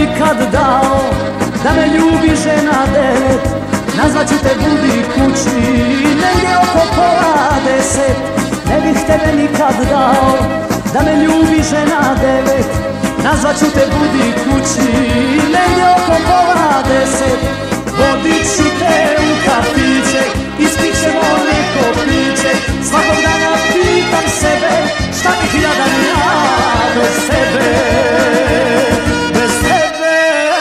nikad dao da me ljubi žena 9. Nazvaću te budi kući negdje oko pola 10. Ne bih tebe nikad dao da me ljubi žena 9. Nazvaću te budi kući negdje oko pola 10. Vodit ću te u kafiće, ispit ćemo neko piće. Svakog dana pitam sebe, šta bih jadan ja bez sebe, bez tebe.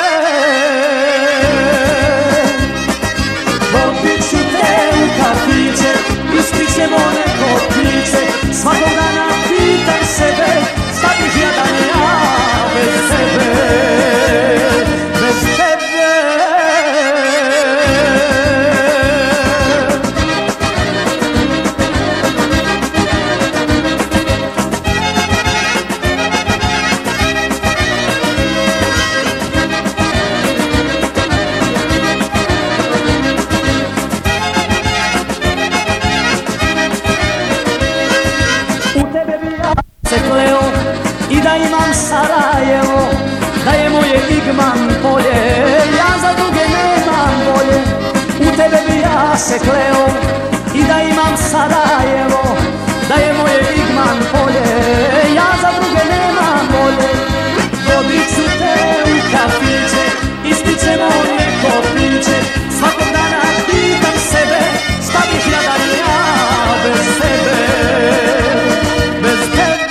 Vodit ću te u kafiće, ispit ćemo neko piće. Svakog dana pitam sebe, šta bih jadan ja bez sebe, bez tebe. I da imam Sarajevo, da je moje Igman polje, ja za druge nemam volje. U tebe bi ja se kleo, i da imam Sarajevo, da je moje Igman polje, ja za druge nemam volje. Vodit ću te u kafiće, ispit ćemo neko piće. Svakog dana pitam sebe, šta bih jadan ja bez sebe, bez tebe.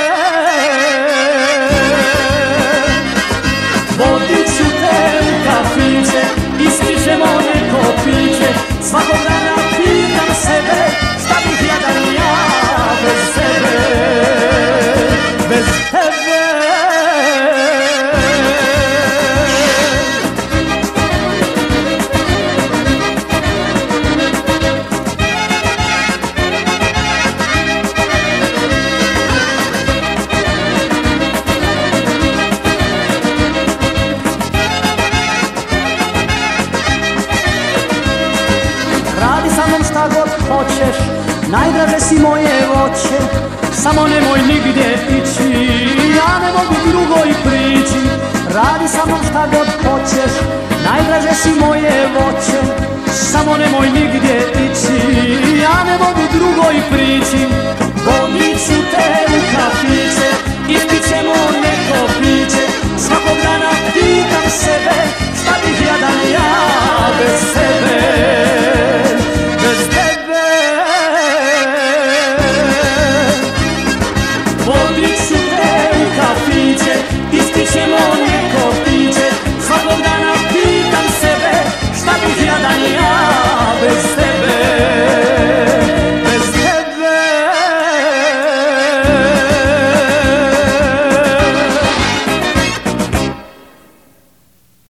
Vodit ću te u kafiće, ispit ćemo neko piće. Svakog dana pitam sebe, šta bih jadan ja bez sebe, bez tebe. Šta god hoćeš, najdraže si moje voće, samo nemoj nigdje ići, ja ne mogu drugoj prići. Radi sa mnom šta god hoćeš, najdraže si moje voće, samo nemoj nigdje ići, ja ne mogu drugoj prići. Vodit ću te u